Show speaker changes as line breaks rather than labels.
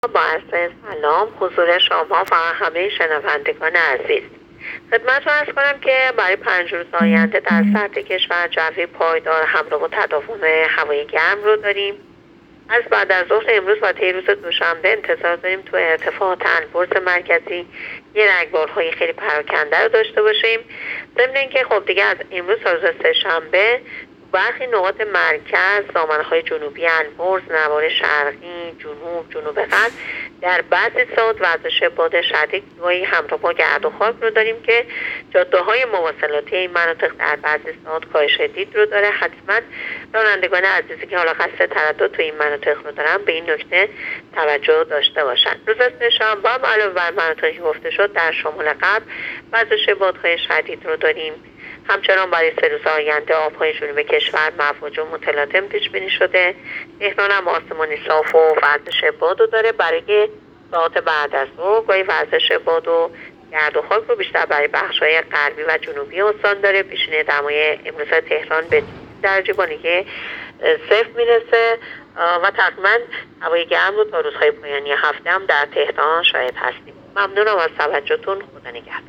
با عرض سلام حضور شما و همه شنوندگان عزیز. خدمتتون عرض کنم که برای 5 روز آینده در سطح کشور جوی پایدار همراه با تداوم هوای گرم رو داریم. از بعد از ظهر امروز و طی روز دوشنبه انتظار داریم تو ارتفاعات البرز مرکزی یه رگبارهای خیلی پراکنده رو داشته باشیم. ضمن اینکه خب دیگه از امروز تا روز سه‌شنبه برخی نقاط مرکز، دامنه‌های جنوبی البرز، نوار شرقی، جنوب غرب در بعضی ساعات وزش باد شدید گاهی همراه با گرد و خاک رو داریم که جاده‌های مواصلاتی این مناطق در بعضی ساعات کاهش دید رو داره. حتما رانندگان عزیزی که حالا قصد تردد تو این مناطق رو دارن به این نکته توجه داشته باشن. روز سه‌شنبه هم علاوه بر مناطقی که گفته شد در شمال غرب وزش بادهای شدید رو داریم. همچنان برای 3 روز آینده آبهای جنوب کشور مواج و متلاطم پیش بینی شده. تهران هم آسمانی صاف و وزش باد رو داره. برای ساعات بعد از ظهر گاهی وزش باد و گرد و خاک رو بیشتر برای بخش‌های غربی و جنوبی استان داره. پیشینه دمای امروز تهران به درجه بانگی 0 میرسه و تقریبا هوای گرم رو تا روزهای پایانی هفته هم در تهران شاهد هستیم. ممنونم از توجهتون. خدا نگهدار.